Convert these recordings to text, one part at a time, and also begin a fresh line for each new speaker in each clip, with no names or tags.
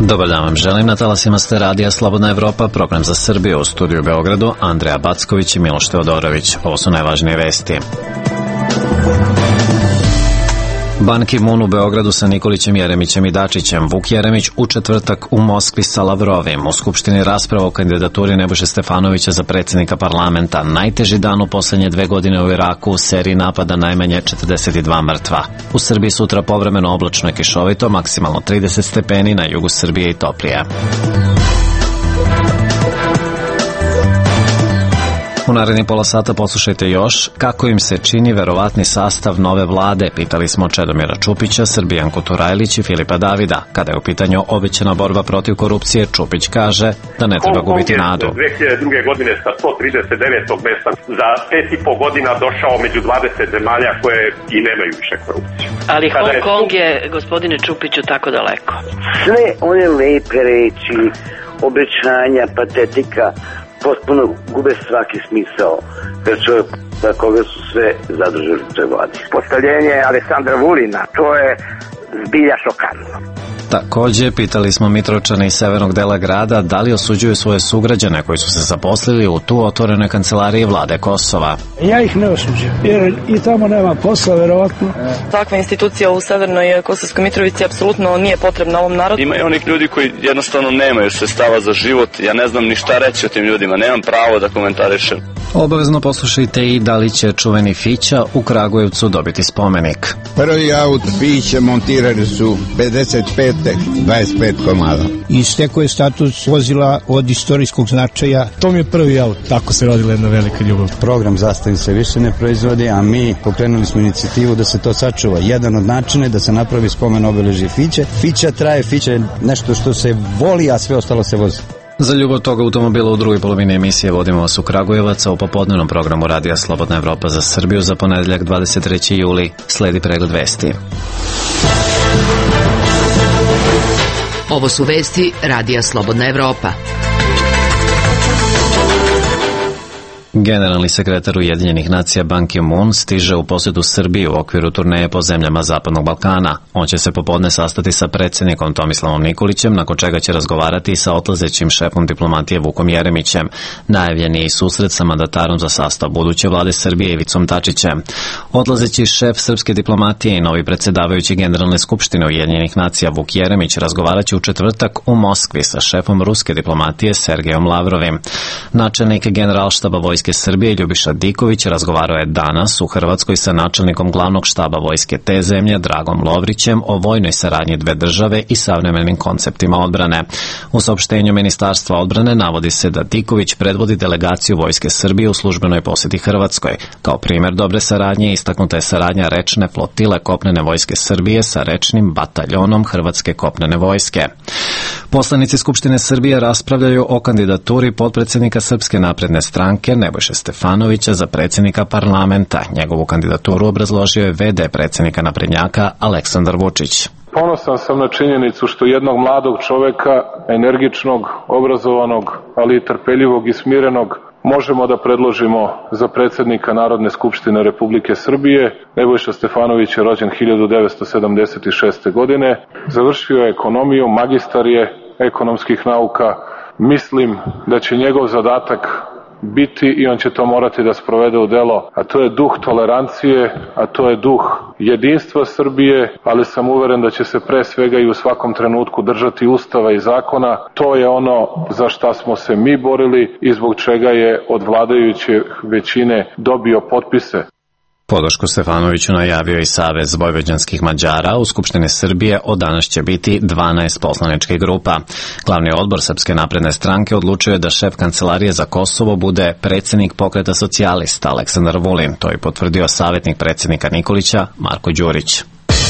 Dobar dan vam želim, na talasima ste radija Slobodna Evropa, program za Srbiju, u studiju u Beogradu, Andreja Backović i Miloš Teodorović. Ovo su najvažnije vesti. Ban Ki-moon u Beogradu sa Nikolićem, Jeremićem i Dačićem. Vuk Jeremić u četvrtak u Moskvi sa Lavrovim. U Skupštini rasprava o kandidaturi Nebojše Stefanovića za predsjednika parlamenta. Najteži dan u poslednje 2 godine u Iraku, u seriji napada najmanje 42 mrtva. U Srbiji sutra povremeno oblačno i kišovito, maksimalno 30 stepeni, na jugu Srbije i toplije. U narednih pola sata poslušajte još kako im se čini verovatni sastav nove vlade. Pitali smo Čedomira Čupića, Srbijanku Turajlić i Filipa Davida. Kada je u pitanju obećana borba protiv korupcije, Čupić kaže da ne treba gubiti nadu.
2002. godine sa 139. mesta za 5,5 godina došao među 20 zemalja koje i nemaju više korupciju.
Ali Hong Kong je, gospodine Čupiću, tako daleko.
Sve one lepe reči, obećanja, patetika potpuno gube svaki smisao, jer čovjek za koga su sve zadržali u toj vladi.
Postavljenje Aleksandra Vulina, to je zbilja šokantno.
Takođe, pitali smo Mitrovčane iz severnog dela grada da li osuđuju svoje sugrađane koji su se zaposlili u tu otvorenoj kancelariji vlade Kosova.
Ja ih ne osuđujem, jer i tamo nema posla, verovatno.
Takva institucija u severnoj Kosovskoj Mitrovici apsolutno nije potrebna ovom narodu.
Ima i onih ljudi koji jednostavno nemaju sredstava za život. Ja ne znam ni šta reći o tim ljudima, nemam pravo da komentarišem.
Obavezno poslušajte i da li će čuveni Fića u Kragujevcu dobiti spomenik.
Prvi aut Fića montirali su 55. 25 komada.
Istekao je status vozila od istorijskog značaja. To mi je prvi aut. Tako se rodila jedna velika ljubav.
Program Zastavi se više ne proizvodi, a mi pokrenuli smo inicijativu da se to sačuva. Jedan od načina je da se napravi spomen obeležje Fiće. Fića traje, Fića je nešto što se voli, a sve ostalo se vozi.
Za ljubav toga automobila u drugoj polovini emisije vodimo vas u Kragujevac, a u popodnevnom programu Radija Slobodna Evropa za Srbiju za ponedeljak 23. juli sledi pregled vesti.
Ovo su vesti Radija Slobodna Evropa.
Generalni sekretar Ujedinjenih nacija Ban Ki-moon stiže u posjetu Srbiji u okviru turneje po zemljama Zapadnog Balkana. On će se popodne sastati sa predsjednikom Tomislavom Nikolićem, nakon čega će razgovarati sa odlazećim šefom diplomatije Vukom Jeremićem. Najavljen je i susret sa mandatarom za sastav buduće vlade Srbije Ivicom Dačićem. Odlazeći šef srpske diplomatije i novi predsjedavajući Generalne skupštine Ujedinjenih nacija Vuk Jeremić razgovaraće u četvrtak u Moskvi sa šefom ruske diplomatije Sergejom Lavrovim. Načelnik Generalštaba Vojske Srbije Ljubiša Diković razgovarao je danas u Hrvatskoj sa načelnikom glavnog štaba vojske te zemlje Dragom Lovrićem o vojnoj saradnji dve države i savremenim konceptima odbrane. U saopštenju Ministarstva odbrane navodi se da Diković predvodi delegaciju vojske Srbije u službenoj posjeti Hrvatskoj. Kao primjer dobre saradnje istaknuta je saradnja rečne flotile kopnene vojske Srbije sa rečnim bataljonom Hrvatske kopnene vojske. Poslanici Skupštine Srbije raspravljaju o kandidaturi potpredsjednika Srpske napredne stranke Nebojše Stefanovića za predsjednika parlamenta. Njegovu kandidaturu obrazložio je v.d. predsjednika naprednjaka Aleksandar Vučić.
Ponosan sam na činjenicu što jednog mladog čoveka, energičnog, obrazovanog, ali i trpeljivog i smirenog, možemo da predložimo za predsjednika Narodne skupštine Republike Srbije. Nebojša Stefanović je rođen 1976. godine, završio je ekonomiju, magistar je ekonomskih nauka. Mislim da će njegov zadatak biti i on će to morati da sprovede u delo, a to je duh tolerancije, a to je duh jedinstva Srbije, ali sam uveren da će se pre svega i u svakom trenutku držati Ustava i zakona. To je ono za šta smo se mi borili i zbog čega je od vladajuće većine dobio potpise.
Podršku Stefanoviću najavio i Savez vojvođanskih Mađara. U Skupštini Srbije od danas će biti 12 poslaničkih grupa. Glavni odbor Srpske napredne stranke odlučio je da šef Kancelarije za Kosovo bude predsjednik Pokreta socijalista Aleksandar Vulin. To je potvrdio savjetnik predsjednika Nikolića Marko Đurić.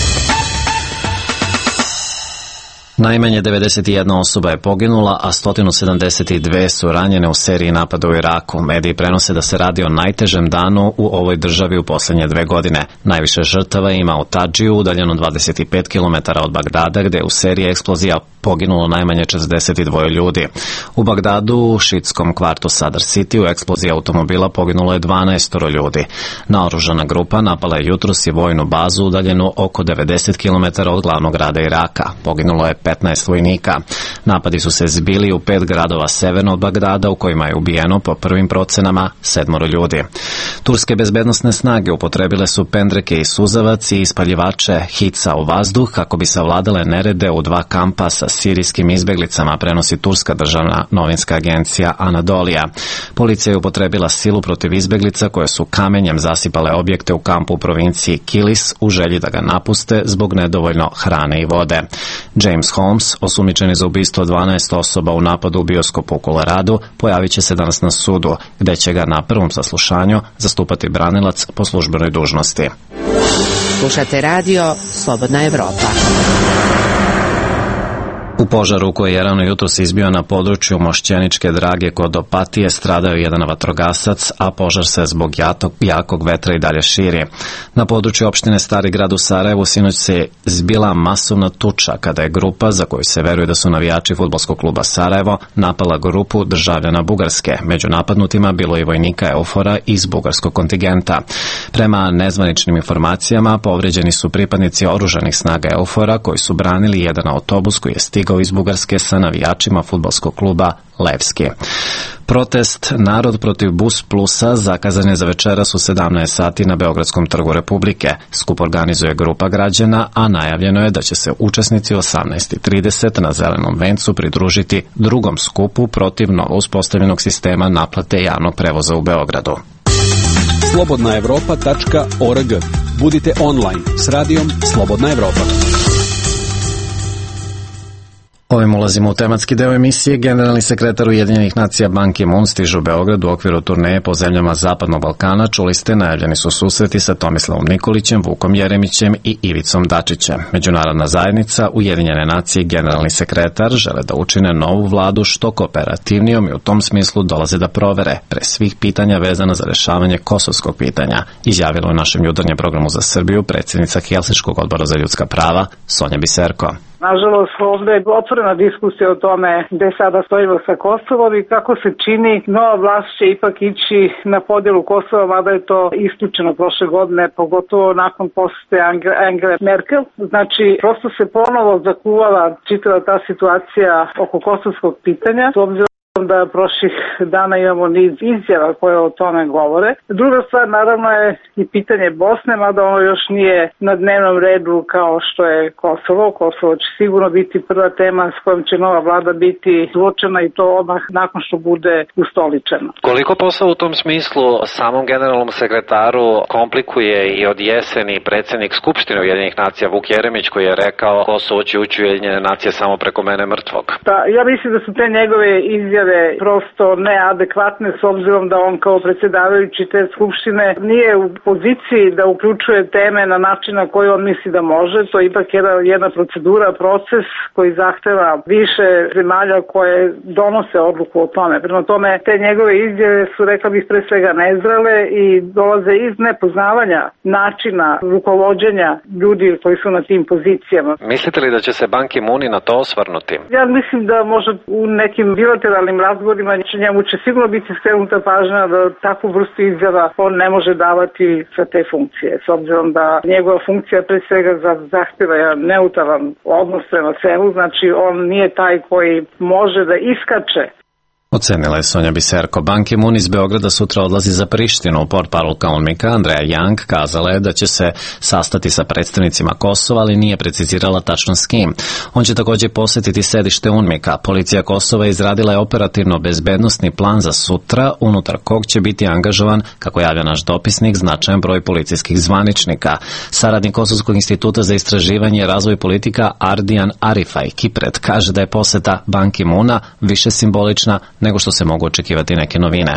Najmanje 91 osoba je poginula, a 172 su ranjene u seriji napada u Iraku. Mediji prenose da se radi o najtežem danu u ovoj državi u posljednje 2 godine. Najviše žrtava ima u Tadžiju, udaljeno 25 km od Bagdada, gde je u seriji eksplozija poginulo najmanje 42 ljudi. U Bagdadu, u šitskom kvartu Sadr City, u eksploziji automobila poginulo je 12 ljudi. Naoružana grupa napala je jutros i vojnu bazu udaljenu oko 90 km od glavnog grada Iraka. Poginulo je 15 vojnika. Napadi su se zbili u 5 gradova severno od Bagdada, u kojima je ubijeno po prvim procenama 7 ljudi. Turske bezbednosne snage upotrebile su pendreke i suzavac i ispaljivače hica u vazduh kako bi savladale nerede u 2 kampa sa sirijskim izbeglicama, prenosi turska državna novinska agencija Anadolija. Policija je upotrebila silu protiv izbeglica koje su kamenjem zasipale objekte u kampu u provinciji Kilis u želji da ga napuste zbog nedovoljno hrane i vode. James Holmes, osumnjičeni za ubistvo 12 osoba u napadu u bioskopu u Koloradu, pojavit će se danas na sudu, gde će ga na prvom saslušanju zastupati branilac po službenoj dužnosti.
Slušate radio Slobodna Evropa.
U požaru koji je rano jutros izbio na području Mošćeničke Drage kod Opatije stradao jedan vatrogasac, a požar se zbog jakog vetra i dalje širi. Na području opštine Stari grad u Sarajevu sinoć se zbila masovna tuča kada je grupa, za koju se veruje da su navijači fudbalskog kluba Sarajevo, napala grupu državljana Bugarske. Među napadnutima bilo je vojnika Eufora iz bugarskog kontingenta. Prema nezvaničnim informacijama, povređeni su pripadnici oružanih snaga Eufora koji su branili jedan autobus koji je stigao iz Bugarske sa navijačima fudbalskog kluba Levski. Protest Narod protiv Bus Plusa zakazan je za večeras u 17 sati na Beogradskom trgu Republike. Skup organizuje grupa građana, a najavljeno je da će se učesnici 18:30 na Zelenom vencu pridružiti drugom skupu protiv novo uspostavljenog sistema naplate javnog prevoza u Beogradu.
slobodnaevropa.org. Budite online s radijom Slobodna Evropa.
Ovim ulazimo u tematski deo emisije. Generalni sekretar Ujedinjenih nacija Ban Ki-moon stiže u Beograd u okviru turneje po zemljama Zapadnog Balkana. Čuli ste, najavljeni su susreti sa Tomislavom Nikolićem, Vukom Jeremićem i Ivicom Dačićem. Međunarodna zajednica, Ujedinjene nacije i generalni sekretar žele da učine novu vladu što kooperativnijom i u tom smislu dolaze da provere pre svih pitanja vezana za rešavanje kosovskog pitanja, izjavila u našem jutarnjem programu za Srbiju predsjednica Helsinškog odbora za ljudska prava Sonja Biserko.
Nažalost, ovdje je otvorena diskusija o tome gde sada stojimo sa Kosovom i kako se čini, nova vlast će ipak ići na podjelu Kosova, mada je to isključeno prošle godine, pogotovo nakon posete Angele Merkel. Znači, prosto se ponovo zakuvala čitava ta situacija oko kosovskog pitanja, s obzirom da prošlih dana imamo niz izjava koje o tome govore. Druga stvar naravno je i pitanje Bosne, mada ono još nije na dnevnom redu kao što je Kosovo. Kosovo će sigurno biti prva tema s kojom će nova vlada biti suočena i to odmah nakon što bude ustoličena.
Koliko posao u tom smislu samom generalnom sekretaru komplikuje i od jeseni predsjednik Skupštine Ujedinjenih nacija Vuk Jeremić koji je rekao Kosovo će ući u Ujedinjene nacije samo preko mene mrtvog?
Pa, ja mislim da su te njegove izjave prosto neadekvatne s obzirom da on kao predsjedavajući te skupštine nije u poziciji da uključuje teme na način na koji on misli da može. To je ipak jedna procedura, proces koji zahteva više zemalja koje donose odluku o tome. Prema tome, te njegove izjave su, rekla bih, pre svega nezrele i dolaze iz nepoznavanja načina rukovođenja ljudi koji su na tim pozicijama.
Mislite li da će se Ban Ki-moon na to osvrnuti?
Ja mislim da možda u nekim bilateralnim razgovorima njemu će sigurno biti skrenuta pažnja da takvu vrstu izjava on ne može davati sa te funkcije. S obzirom da njegova funkcija pre svega zahteva jedan neutralan odnos prema svemu, znači on nije taj koji može da iskače.
Ocenila je Sonja Biserko. Ban Ki-moon iz Beograda sutra odlazi za Prištinu. Portparolka UNMIK-a Andreja Young kazala je da će se sastati sa predstavnicima Kosova, ali nije precizirala tačno s kim. On će također posjetiti sedište UNMIK-a. Policija Kosova izradila je operativno bezbednosni plan za sutra, unutar kog će biti angažovan, kako javlja naš dopisnik, značajan broj policijskih zvaničnika. Saradnik Kosovskog instituta za istraživanje i razvoj politika Ardian Arifaj Kipret kaže da je poseta Ban Ki-moona više simbolična nego što se mogu očekivati neke novine.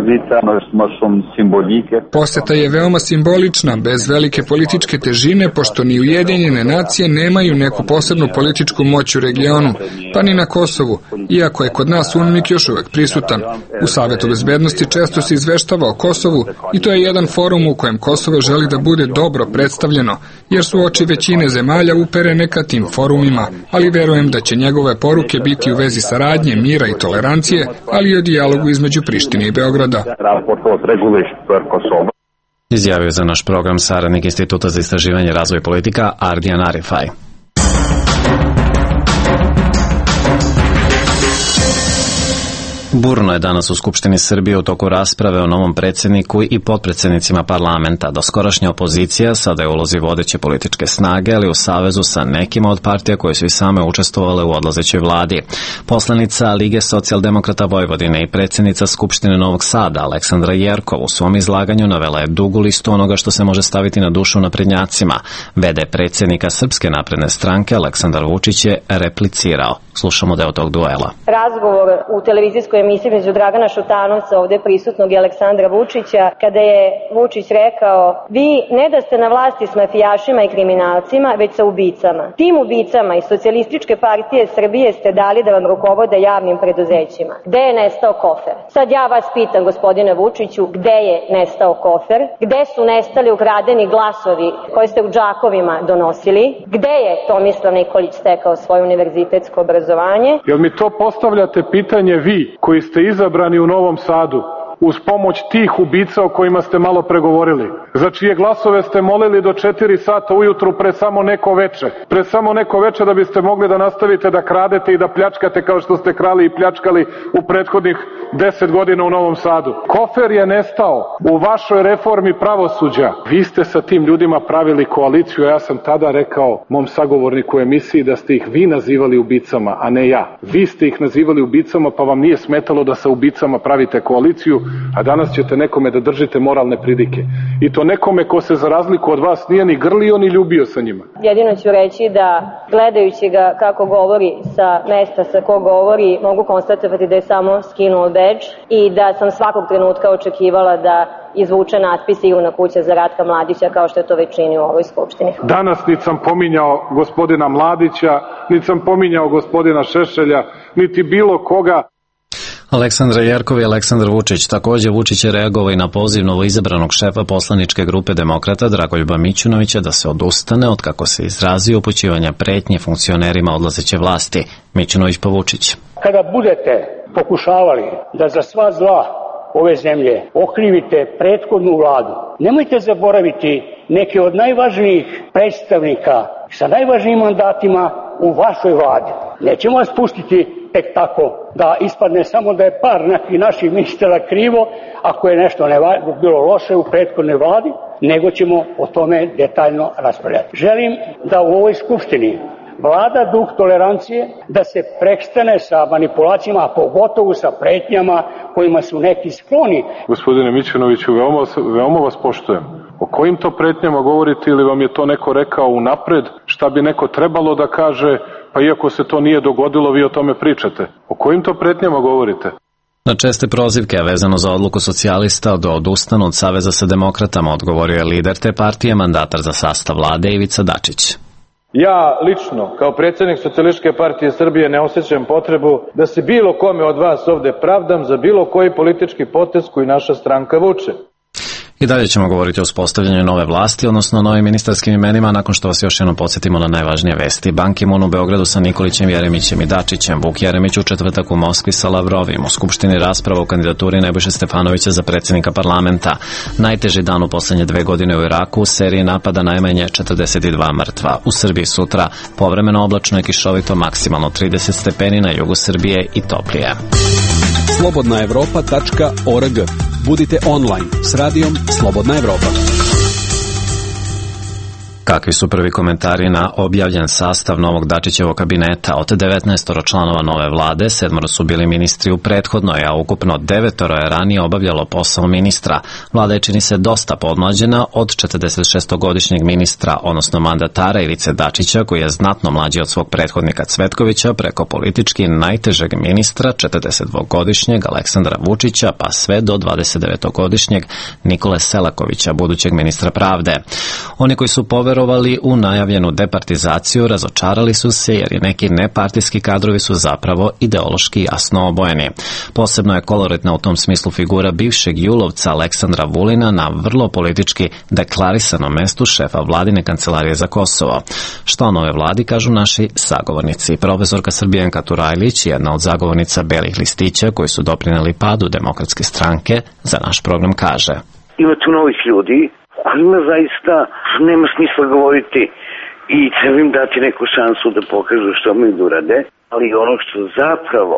Poseta je veoma simbolična, bez velike političke težine, pošto ni Ujedinjene nacije nemaju neku posebnu političku moć u regionu, pa ni na Kosovu, iako je kod nas UNMIK još uvek prisutan. U Savetu bezbednosti često se izveštava o Kosovu i to je jedan forum u kojem Kosovo želi da bude dobro predstavljeno, jer su oči većine zemalja uperene ka tim forumima, ali verujem da će njegove poruke biti u vezi saradnje, mira i tolerancije, ali i o dijalogu između Prištine i Beograda.
Izjavio za naš program saradnik Instituta za istraživanje i razvoj politika Ardian Arifaj. Burno je danas u Skupštini Srbije u toku rasprave o novom predsjedniku i potpredsjednicima parlamenta. Doskorašnja opozicija sada je u ulozi vodeće političke snage, ali u savezu sa nekima od partija koje su i same učestvovale u odlazećoj vladi. Poslanica Lige socijaldemokrata Vojvodine i predsjednica Skupštine Novog Sada Aleksandra Jerkov u svom izlaganju navela je dugu listu onoga što se može staviti na dušu naprednjacima. VD predsjednika Srpske napredne stranke Aleksandar Vučić je replicirao. Slušamo deo tog duela.
Razgovor u televizijskoj emisiji među Dragana Šutanovca, ovde prisutnog, i Aleksandra Vučića, kada je Vučić rekao: vi ne da ste na vlasti s mafijašima i kriminalcima, već sa ubicama. Tim ubicama iz Socijalističke partije Srbije ste dali da vam rukovode javnim preduzećima. Gde je nestao kofer? Sad ja vas pitam, gospodine Vučiću, gde je nestao kofer? Gde su nestali ukradeni glasovi koje ste u džakovima donosili? Gde je Tomislav Nikolić stekao svoje univerzitetsko obrazovanje?
Jel mi to postavljate pitanje vi, koji ste izabrani u Novom Sadu, uz pomoć tih ubica o kojima ste malo pregovorili, za čije glasove ste molili do 4 sata ujutru pre samo neko veče da biste mogli da nastavite da kradete i da pljačkate kao što ste krali i pljačkali u prethodnih 10 godina u Novom Sadu. Kofer je nestao u vašoj reformi pravosuđa. Vi ste sa tim ljudima pravili koaliciju, a ja sam tada rekao mom sagovorniku u emisiji da ste ih vi nazivali ubicama, a ne ja. Vi ste ih nazivali ubicama, pa vam nije smetalo da sa ubicama pravite koaliciju, a danas ćete nekome da držite moralne pridike. I to nekome ko se za razliku od vas nije ni grlio ni ljubio sa njima.
Jedino ću reći da, gledajući ga kako govori sa mesta sa ko govori, mogu konstatovati da je samo skinuo bedž i da sam svakog trenutka očekivala da izvuče natpis Sigurna kuća za Ratka Mladića, kao što je to već čini u ovoj skupštini.
Danas niti sam pominjao gospodina Mladića, niti sam pominjao gospodina Šešelja, niti bilo koga.
Aleksandra Jerkov i Aleksandar Vučić. Također Vučić je reagovao i na poziv novoizabranog šefa poslaničke grupe Demokrata Dragoljuba Mićunovića da se odustane od, kako se izrazio, upućivanja pretnje funkcionerima odlazeće vlasti. Mićunović pa Vučić.
Kada budete pokušavali da za sva zla ove zemlje okrivite prethodnu vladu, nemojte zaboraviti neke od najvažnijih predstavnika sa najvažnijim mandatima u vašoj vladi. Nećemo vas pustiti tek tako da ispadne samo da je par nekih naših ministara krivo ako je nešto bilo loše u prethodnoj vladi, nego ćemo o tome detaljno raspravljati. Želim da u ovoj skupštini vlada duh tolerancije, da se prestane sa manipulacijama, a pogotovo sa pretnjama kojima su neki skloni.
Gospodine Mićunoviću, veoma vas poštujem. O kojim to pretnjama govorite, ili vam je to neko rekao unapred, šta bi neko trebalo da kaže, pa iako se to nije dogodilo, vi o tome pričate? O kojim to pretnjama govorite?
Na česte prozivke vezano za odluku socijalista da odustanu od saveza sa demokratama odgovorio je lider te partije, mandatar za sastav vlade Ivica Dačić.
Ja lično, kao predsjednik Socijalističke partije Srbije, ne osjećam potrebu da se bilo kome od vas ovde pravdam za bilo koji politički potez koji naša stranka vuče.
I dalje ćemo govoriti o uspostavljanju nove vlasti, odnosno novim ministarskim imenima, nakon što vas još jednom podsjetimo na najvažnije vesti. Ban Ki-moon u Beogradu sa Nikolićem, Jeremićem i Dačićem, Vuk Jeremić u četvrtak u Moskvi sa Lavrovim, u Skupštini rasprava o kandidaturi Nebojše Stefanovića za predsjednika parlamenta. Najteži dan u posljednje 2 godine u Iraku, u seriji napada najmanje 42 mrtva. U Srbiji sutra povremeno oblačno i kišovito, maksimalno 30 stepeni, na jugu Srbije i toplije.
slobodnaevropa.org. Budite online s radijom Slobodna Evropa.
Kakvi su prvi komentari na objavljen sastav novog Dačićevog kabineta? Od 19 članova nove vlade, 7 su bili ministri u prethodnoj, a ukupno 9 je ranije obavljalo posao ministra. Vlada je, čini se, dosta podmlađena od 46-godišnjeg ministra, odnosno mandatara Ivice Dačića, koji je znatno mlađi od svog prethodnika Cvetkovića, preko politički najtežeg ministra, 42-godišnjeg Aleksandra Vučića, pa sve do 29-godišnjeg Nikole Selakovića, budućeg ministra pravde. Oni koji su poverovali u najavljenu departizaciju razočarali su se, jer i neki nepartijski kadrovi su zapravo ideološki jasno obojeni. Posebno je koloritna u tom smislu figura bivšeg julovca Aleksandra Vulina na vrlo politički deklarisanom mestu šefa vladine kancelarije za Kosovo. Što o nove vladi kažu naši sagovornici? Profesorka Srbijanka Turajlić, jedna od zagovornica belih listića koji su doprineli padu Demokratske stranke, za naš program kaže:
Ima tu novih ljudi, kojima zaista nema smisla govoriti i treba im dati neku šansu da pokažu što mi urade, ali ono što zapravo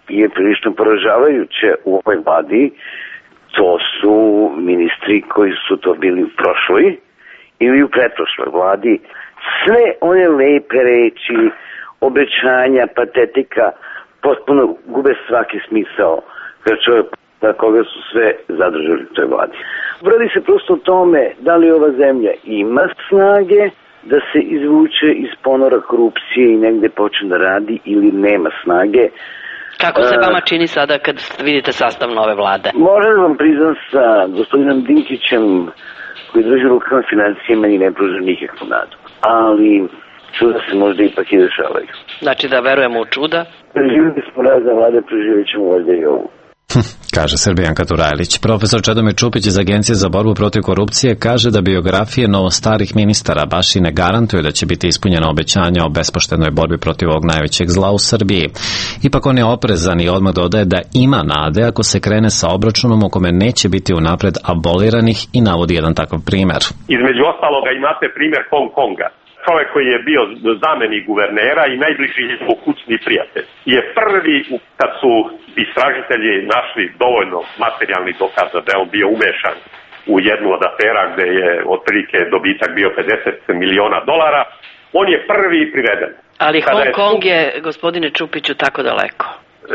je prilično poražavajuće u ovoj vladi, to su ministri koji su to bili u prošloj ili u pretprošloj vladi. Sve one lepe reči, obećanja, patetika potpuno gube svaki smisao kada čovjek na koga su sve zadržali u toj vladi. Radi se prosto o tome da li ova zemlja ima snage da se izvuče iz ponora korupcije i negde počne da radi ili nema snage.
Kako se vama čini sada kad vidite sastav nove vlade?
Moram da vam priznam sa gospodinom Dinkićem koji drži rukama financije meni ne pruža nikakvu nadu. Ali čuda se možda ipak i dešavaju.
Znači da verujemo u čuda?
Preživili smo razne vlade, preživit ćemo valjda i ovu.
Kaže Srbijanka Turajlić. Profesor Čedomir Čupić iz Agencije za borbu protiv korupcije kaže da biografije novostarih ministara baš i ne garantuju da će biti ispunjeno obećanja o bespoštenoj borbi protiv ovog najvećeg zla u Srbiji. Ipak on je oprezan i odmah dodaje da ima nade ako se krene sa obračunom u kome neće biti unapred aboliranih i navodi jedan takav primer.
Između ostaloga imate primer Hong Konga. Čovjek koji je bio zamenik guvernera i najbliži njegov kućni prijatelj je prvi, kad su istražitelji našli dovoljno materijalnih dokaza da je on bio umešan u jednu od afera gde je otprilike dobitak bio $50 miliona, on je prvi priveden.
Ali Hong Kong je, gospodine Čupiću, tako daleko.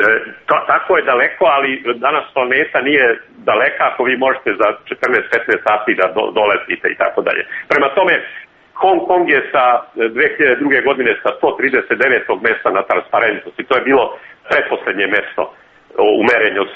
Tako je daleko, ali danas planeta nije daleka ako vi možete za 14-15 sati da doletite i tako dalje. Prema tome, Hong Kong je sa 2002. godine sa 139. mesta na transparentnosti. To je bilo pretposlednje mesto u merenju od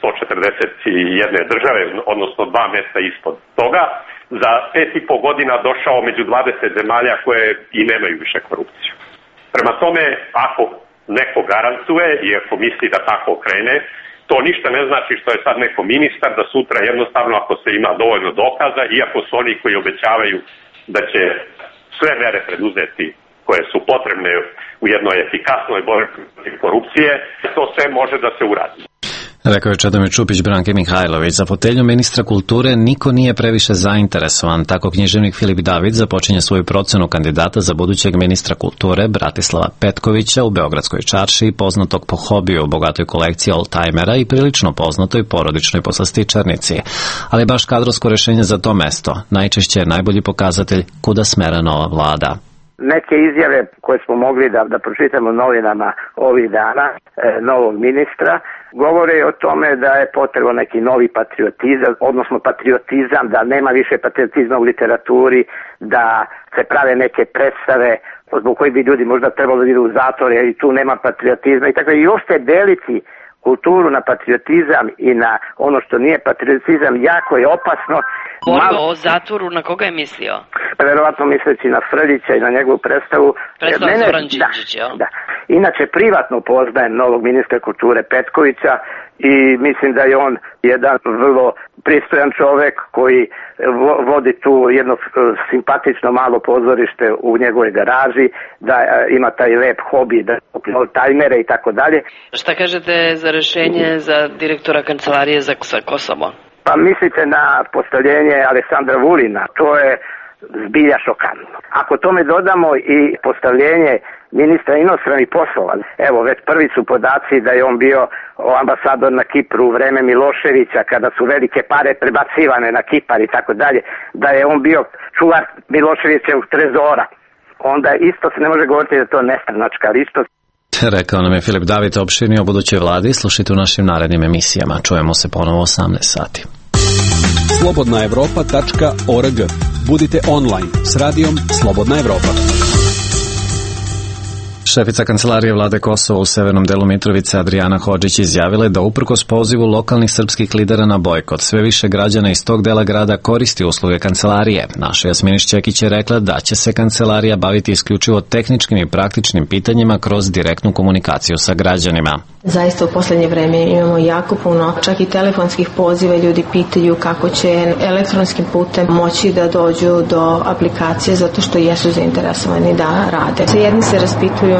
141 države, odnosno 2 mesta ispod toga. Za 5,5 godina došao među 20 zemalja koje i nemaju više korupciju. Prema tome, ako neko garantuje i ako misli da tako krene, to ništa ne znači što je sad neko ministar, da sutra jednostavno ako se ima dovoljno dokaza, iako su oni koji obećavaju da će sve mere preduzeti koje su potrebne u jednoj efikasnoj borbi protiv korupcije, to sve može da se uradi.
Rekao je Čedomir Čupić Branke Mihajlović. Za fotelju ministra kulture niko nije previše zainteresovan. Tako književnik Filip David započinje svoju procenu kandidata za budućeg ministra kulture Bratislava Petkovića u Beogradskoj čaršiji, poznatog po hobiju, bogatoj kolekciji oldtimera i prilično poznatoj porodičnoj poslastičarnici. Ali baš kadrovsko rešenje za to mesto najčešće je najbolji pokazatelj kuda smera nova vlada.
Neke izjave koje smo mogli da pročitamo u novinama ovih dana novog ministra govore o tome da je potrebno neki novi patriotizam, odnosno patriotizam, da nema više patriotizma u literaturi, da se prave neke predstave zbog koji bi ljudi možda trebalo da idu u zatvore i tu nema patriotizma i tako i ošte deliti kulturu na patriotizam i na ono što nije patriotizam jako je opasno.
O zatvoru, na koga je mislio?
Verovatno misleći na Frljića i na njegovu predstavu.
Zoran Đinđić, jel?
Da. Inače, privatno poznajem novog ministra kulture Petkovića i mislim da je on jedan vrlo pristojan čovek koji vodi tu jedno simpatično malo pozorište u njegovoj garaži, da ima taj lep hobi, da tajmere i tako dalje.
Šta kažete za rešenje za direktora kancelarije za Kosovo?
Pa mislite na postavljenje Aleksandra Vulina, to je zbilja šokantno. Ako tome dodamo i postavljenje ministra inostranih poslova, evo već prvi su podaci da je on bio ambasador na Kipru u vreme Miloševića kada su velike pare prebacivane na Kipar i tako dalje, da je on bio čuvar Miloševićevog trezora. Onda isto se ne može govoriti da je to nestranačka ličnost.
Rekao nam je Filip David opširnije o budućoj vladi. Slušajte u našim narednim emisijama. Čujemo se ponovo 18 sati.
slobodnaevropa.org. Budite online s radijom Slobodna Evropa.
Šefica kancelarije vlade Kosova u severnom delu Mitrovice Adrijana Hodžić izjavila je da uprkos pozivu lokalnih srpskih lidera na bojkot, sve više građana iz tog dela grada koristi usluge kancelarije. Naša Jasminić Čekić je rekla da će se kancelarija baviti isključivo tehničkim i praktičnim pitanjima kroz direktnu komunikaciju sa građanima.
Zaista u poslednje vreme imamo jako puno, čak i telefonskih poziva, ljudi pitaju kako će elektronskim putem moći da dođu do aplikacije zato što jesu zainteresovani da rade. Jedni se raspituju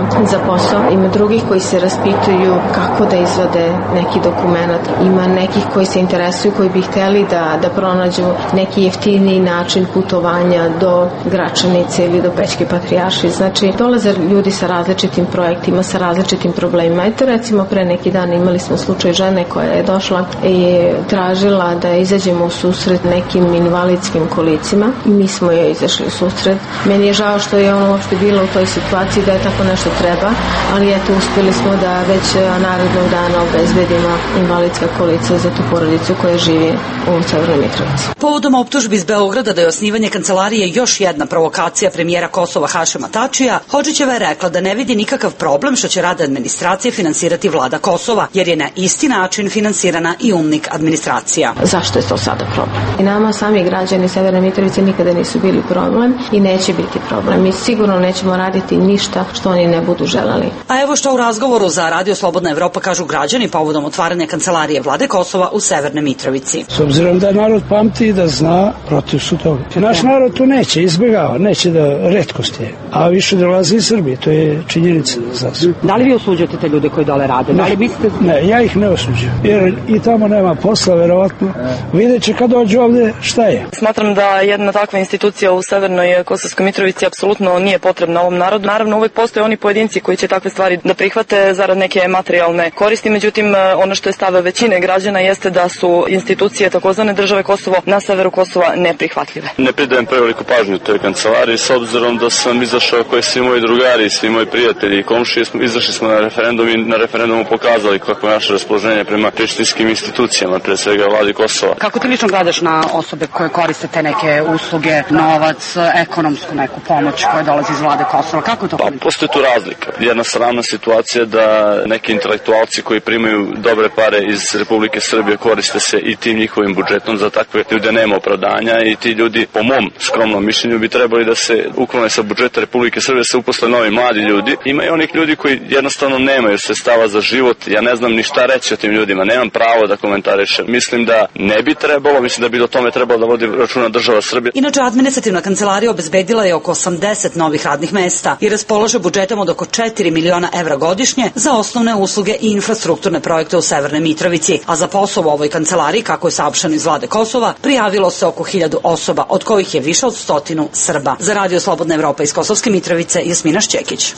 za posao. Ima drugih koji se raspituju kako da izvade neki dokument. Ima nekih koji se interesuju, koji bi hteli da pronađu neki jeftiniji način putovanja do Gračanice ili do Pećke Patrijaršije. Znači, dolaze ljudi sa različitim projektima, sa različitim problemima. Eto, recimo, pre neki dan imali smo slučaj žene koja je došla i tražila da izađemo u susret nekim invalidskim kolicima i mi smo joj izašli u susret. Meni je žao što je ona uopšte bila u toj situaciji da je tako nešto treba, ali eto, uspjeli smo da već narednog dana obezbedimo invalidska kolica za tu porodicu koja živi u Severnoj Mitrovici.
Povodom optužbi iz Beograda da je osnivanje kancelarije još jedna provokacija premijera Kosova Hašima Tačija, Hodžićeva je rekla da ne vidi nikakav problem što će rad administracije finansirati vlada Kosova, jer je na isti način finansirana i UNMIK administracija.
Zašto je to sada problem? I nama sami građani Severne Mitrovice nikada nisu bili problem i neće biti problem. Mi sigurno nećemo raditi ništa što oni ne budu želeli.
A evo što u razgovoru za Radio Slobodna Evropa kažu građani povodom otvaranja kancelarije vlade Kosova u Severnoj Mitrovici.
S obzirom da narod pamti i da zna, protiv su toga. Naš narod to neće, izbjegava, neće da retkost je, a više dolazi iz Srbije, to je činjenica za sve.
Da li vi osuđujete te ljude koji dole rade? Da li mislite...
Ne, ja ih ne osuđujem, jer i tamo nema posla, verovatno. Vidjet će kad dođu ovde šta je.
Smatram da jedna takva institucija u Severnoj Kosovskoj Mitrovici apsolutno nije potrebna ovom narodu. Naravno, uvek postoje oni pojedinci koji će takve stvari da prihvate zarad neke materijalne koristi, međutim, ono što je stav većine građana jeste da su institucije takozvane države Kosovo na severu Kosova neprihvatljive.
Ne pridajem preveliku pažnju toj kancelariji, s obzirom da sam izašao koji svi moji drugari, svi moji prijatelji i komšije, izašli smo na referendum i na referendumu pokazali kako je naše raspoloženje prema prištinskim institucijama, pre svega vladi Kosova.
Kako ti lično gledaš na osobe koje koriste te neke usluge, novac, ekonomsku neku pomoć koja dolazi iz vlade Kosova? Kako to?
Pa, postoji tu razlika. Jedna sramna situacija da neki intelektualci koji primaju dobre pare iz Republike Srbije koriste se i tim njihovim budžetom, za takve ljude nema opravdanja i ti ljudi, po mom skromnom mišljenju, bi trebali da se uklone sa budžeta Republike Srbije, da se uposle novi mladi ljudi. Ima i onih ljudi koji jednostavno nemaju sredstava za život. Ja ne znam ni šta reći o tim ljudima, nemam pravo da komentarišem. Mislim da ne bi trebalo, mislim da bi o tome trebalo da vodi računa država Srbije.
Inače, administrativna kancelarija obezbedila je oko 80 novih radnih mesta i raspolaže budžetom od oko 4 miliona evra godišnje za osnovne usluge i infrastrukturne projekte u Severnoj Mitrovici. A za posao u ovoj kancelariji, kako je saopšteno iz vlade Kosova, prijavilo se oko 1000 osoba, od kojih je više od 100 Srba. Za Radio Slobodna Evropa iz Kosovske Mitrovice, Jasmina Šćekić.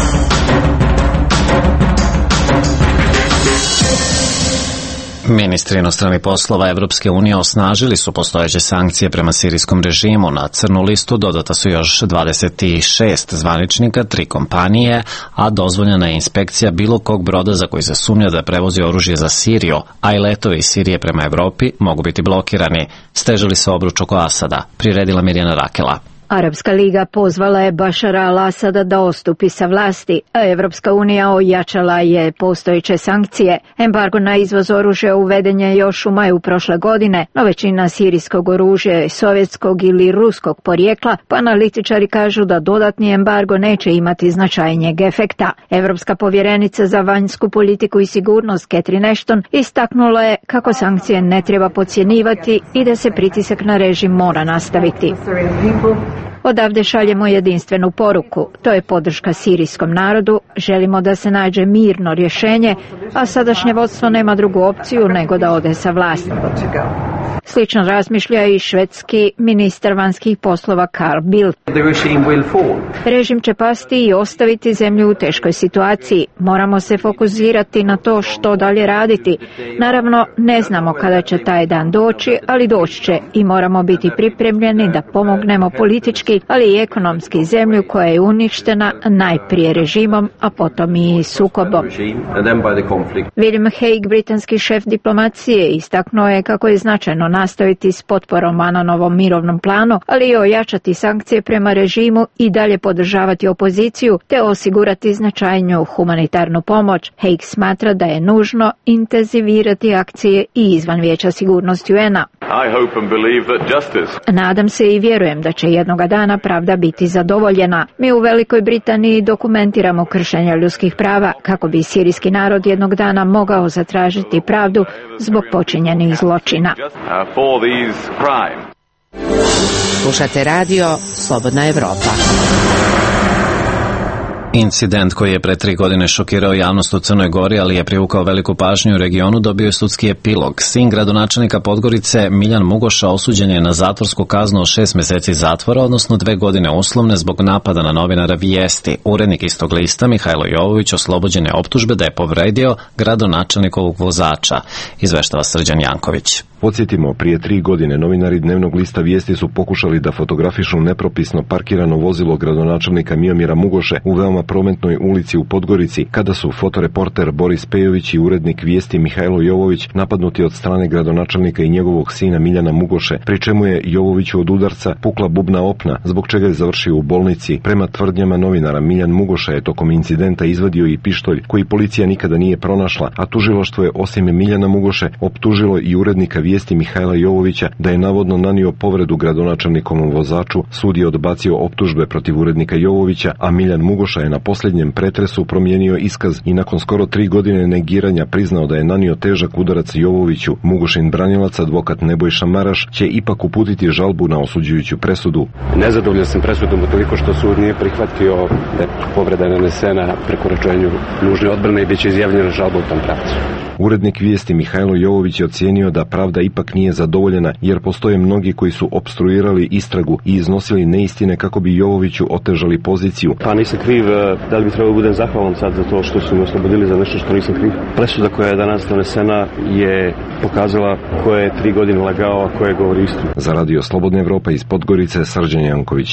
Ministri inostranih poslova Evropske unije osnažili su postojeće sankcije prema sirijskom režimu. Na crnu listu dodata su još 26 zvaničnika, 3 kompanije, a dozvoljena je inspekcija bilo kog broda za koji se sumnja da prevozi oružje za Siriju, a i letovi iz Sirije prema Evropi mogu biti blokirani. Steže li se obruč oko Asada? Priredila Mirjana Rakela.
Arapska liga pozvala je Bašara al-Asada da ostupi sa vlasti, a Evropska unija ojačala je postojeće sankcije. Embargo na izvoz oružja uveden je još u maju prošle godine, no većina sirijskog oružja je sovjetskog ili ruskog porijekla, pa analitičari kažu da dodatni embargo neće imati značajnijeg efekta. Evropska povjerenica za vanjsku politiku i sigurnost Catherine Ashton istaknula je kako sankcije ne treba podcjenjivati i da se pritisak na režim mora nastaviti. Odavde šaljemo jedinstvenu poruku. To je podrška sirijskom narodu. Želimo da se nađe mirno rješenje, a sadašnje vodstvo nema drugu opciju nego da ode sa vlasti. Slično razmišlja i švedski ministar vanjskih poslova Carl Bildt. Režim će pasti i ostaviti zemlju u teškoj situaciji. Moramo se fokusirati na to što dalje raditi. Naravno, ne znamo kada će taj dan doći, ali doći će i moramo biti pripremljeni da pomognemo politički, ali i ekonomski zemlju koja je uništena najprije režimom, a potom i sukobom. William Hague, britanski šef diplomacije, istaknuo je kako je značajno nastaviti s potporom Annanovom mirovnom planu, ali i ojačati sankcije prema režimu i dalje podržavati opoziciju te osigurati značajniju humanitarnu pomoć. Hague smatra da je nužno intenzivirati akcije i izvan Vijeća sigurnosti UN-a. Nadam se i vjerujem da će jednoga dana pravda biti zadovoljena. Mi u Velikoj Britaniji dokumentiramo kršenja ljudskih prava kako bi sirijski narod jednog dana mogao zatražiti pravdu zbog počinjenih zločina.
Slušate radio Slobodna Evropa.
Incident koji je pre 3 godine šokirao javnost u Crnoj Gori, ali je privukao veliku pažnju u regionu, dobio je sudski epilog. Sin gradonačelnika Podgorice, Miljan Mugoša, osuđen je na zatvorsku kaznu od 6 meseci zatvora, odnosno 2 godine uslovne zbog napada na novinara Vijesti. Urednik istog lista, Mihajlo Jovović, oslobođen je optužbe da je povredio gradonačelnikovog vozača, izveštava Srđan Janković.
Podsjetimo, prije 3 godine novinari dnevnog lista Vijesti su pokušali da fotografišu nepropisno parkirano vozilo gradonačelnika Miomira Mugoše u veoma prometnoj ulici u Podgorici, kada su fotoreporter Boris Pejović i urednik Vijesti Mihajlo Jovović napadnuti od strane gradonačelnika i njegovog sina Miljana Mugoše, pri čemu je Jovoviću od udarca pukla bubna opna, zbog čega je završio u bolnici. Prema tvrdnjama novinara, Miljan Mugoša je tokom incidenta izvadio i pištolj koji policija nikada nije pronašla, a tužilaštvo je osim Miljana Mugoše optužilo i urednika Vijesti Mihajla Jovovića da je navodno nanio povredu gradonačelnikovom vozaču. Sud je odbacio optužbe protiv urednika Jovovića, a Miljan Mugoša je na posljednjem pretresu promijenio iskaz i nakon skoro 3 godine negiranja priznao da je nanio težak udarac Jovoviću. Mugošin branilac, advokat Nebojša Maraš, će ipak uputiti žalbu na osuđujuću presudu.
Nezadovoljan sam presudom utoliko što sud nije prihvatio da je povreda nanesena prekoračenju nužne odbrane i bit će izjavljena žalba u tom pravcu.
Urednik Vijesti Mihajlo Jovović je ocijenio da pravda ipak nije zadovoljena, jer postoje mnogi koji su opstruirali istragu i iznosili neistine kako bi Jovoviću otežali poziciju.
Pa nisam kriv, da li bi trebao budem zahvalan sad za to što su me oslobodili za nešto što nisam kriv. Presuda koja je danas donesena je pokazala ko je 3 godine lagao, a ko je govori istinu.
Za Radio Slobodna Evropa iz Podgorice, Srđan Janković.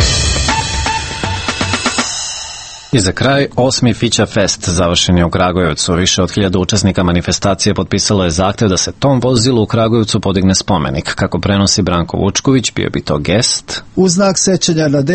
I za kraj, 8. Fića Fest završen je u Kragujevcu. Više od 1000 učesnika manifestacije potpisalo je zahtev da se tom vozilu u Kragujevcu podigne spomenik. Kako prenosi Branko Vučković, bio bi to gest
u znak sećanja na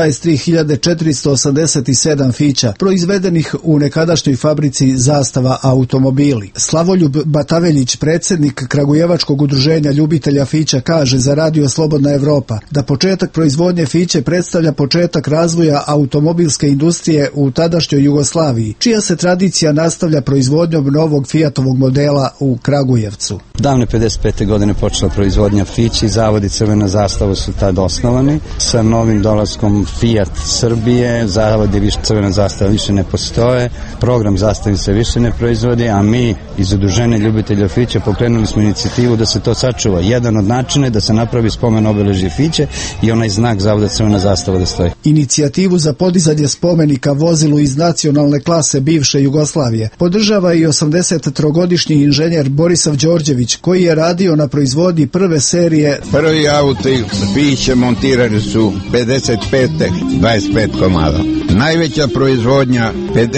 923.487 fića proizvedenih u nekadašnjoj fabrici Zastava automobili. Slavoljub Bataveljić, predsjednik Kragujevačkog udruženja ljubitelja fića, kaže za Radio Slobodna Evropa da početak proizvodnje fiće predstavlja početak razvoja automobilske industrije u tadašnjoj Jugoslaviji, čija se tradicija nastavlja proizvodnjom novog Fiatovog modela u Kragujevcu.
Davne 55. godine počela proizvodnja fići, zavodi Crvena zastava su tad osnovani. Sa novim dolaskom Fiat Srbije, zavodi Crvena zastava više ne postoje, program zastavi se više ne proizvodi, a mi iz udruženja ljubitelja fića pokrenuli smo inicijativu da se to sačuva. Jedan od načina je da se napravi spomen obeležje fiće i onaj znak zavoda Crvena zastava da stoji.
Inicijativu za podizanje spomenika vozilu iz nacionalne klase bivše Jugoslavije podržava i 83-godišnji inženjer Borisav Đorđević, koji je radio na proizvodnji prve serije.
Prvi auti fiće montirani su 55. 25 komada. Najveća proizvodnja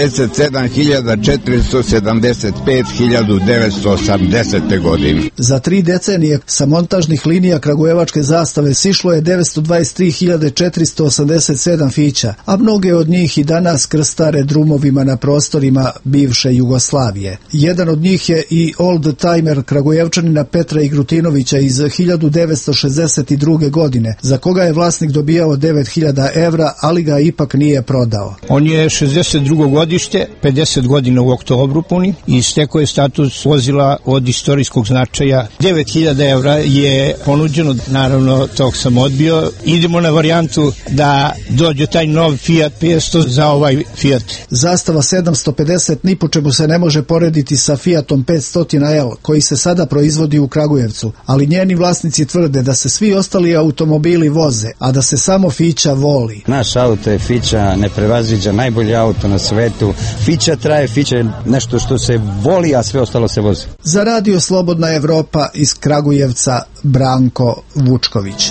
57.475.1980. godine.
Za 3 decenije sa montažnih linija Kragujevačke zastave sišlo je 923.487 fića, a mnoge od njih i danas krstare drumovima na prostorima bivše Jugoslavije. Jedan od njih je i old-timer Kragujevčanina Petra Igrutinovića iz 1962. godine, za koga je vlasnik dobijao 9.000 evra, ali ga ipak nije prodao.
On je 62. godište, 50 godina u oktobru puni i stekao je status vozila od istorijskog značaja. 9.000 evra je ponuđeno, naravno tog sam odbio. Idemo na varijantu da dođe taj nov Fiat 500 za ovaj Fiat.
Zastava 750 ni po čemu se ne može porediti sa Fiatom 500L koji se sada proizvodi u Kragujevcu, ali njeni vlasnici tvrde da se svi ostali automobili voze, a da se samo Fića voli.
Naš auto je Fića, ne prevaziđa, najbolji auto na svetu. Fića traje, Fića je nešto što se voli, a sve ostalo se vozi.
Za Radio Slobodna Evropa iz Kragujevca, Branko Vučković.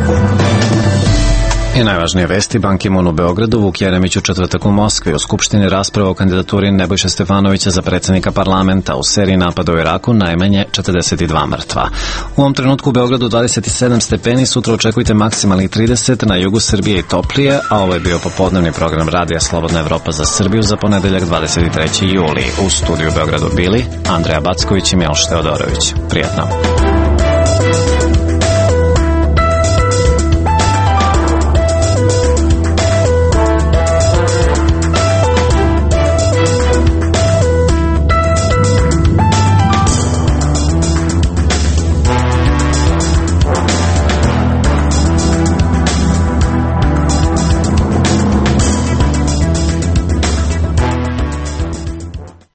I najvažnije vesti, Ban Ki-moon u Beogradu, Vuk Jeremić u četvrtak u Moskvi. U Skupštini rasprava o kandidaturi Nebojše Stefanovića za predsjednika parlamenta. U seriji napada u Iraku najmanje 42 mrtva. U ovom trenutku u Beogradu 27 stepeni, sutra očekujte maksimalnih 30, na jugu Srbije i toplije, a ovo je bio popodnevni program Radija Slobodna Evropa za Srbiju za ponedeljak 23. juli. U studiju u Beogradu bili Andreja Backović i Miloš Teodorović. Prijatno.